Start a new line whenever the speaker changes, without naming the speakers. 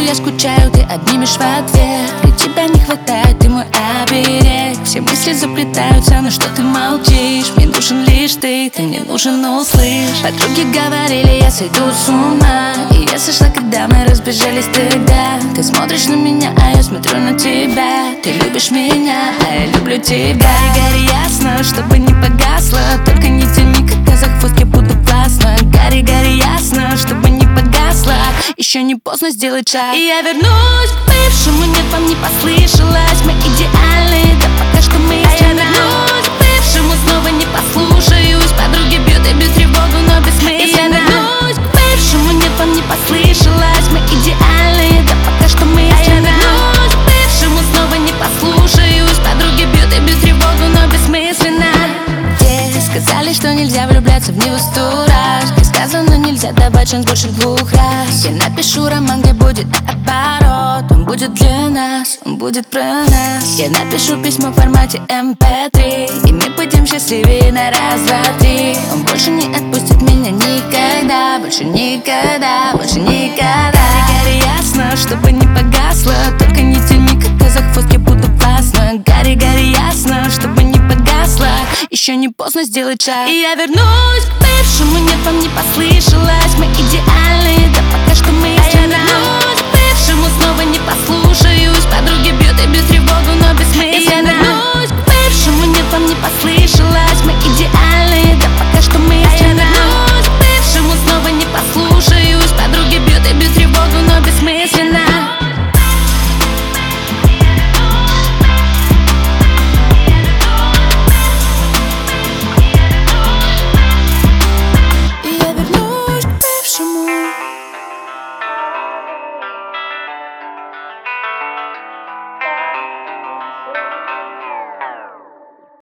я скучаю, ты обнимешь в ответ. Для тебя не хватает, ты мой оберег. Все мысли заплетаются, но что ты молчишь? Мне нужен лишь ты не нужен, но услышь. Подруги говорили, я сойду с ума, и я сошла, когда мы разбежались тогда. Ты смотришь на меня, а я смотрю на тебя. Ты любишь меня, а я люблю тебя. Гори ясно, чтобы не погасло. Только не тяни, когда за хвост я буду классно. Гори ясно, чтобы не погасло. Еще не поздно сделать шаг, и я вернусь к бывшему. Нет, вам не послышалось, мы идеальны, да пока что мы есть. Я вернусь к бывшему, снова не послушаюсь. Подруги бьют и бьют тревогу, но бессмысленно. Я вернусь к бывшему, нет, вам не послышалось, мы идеальны, да пока что мы есть. Я вернусь к бывшему, снова не послушаюсь. Подруги бьют и бьют тревогу, но бессмысленно. Те сказали, что нельзя влюбляться в него 100 раз. Как сказано, нельзя давать шанс больше 2 раз. Я напишу роман, где будет наоборот. Он будет для нас, он будет про нас. Я напишу письмо в формате MP3, и мы будем счастливее на раз, два, три. Он больше не отпустит меня никогда, больше никогда, больше никогда. Гори ясно, чтобы не погасло. Только не тяни, когда за хвост я буду классно. Гори ясно, чтобы не погасло. Еще не поздно сделать шаг, и я вернусь к бывшему. Нет, вам не послышалось, мы идеальны, да пока что мы есть. Я вернусь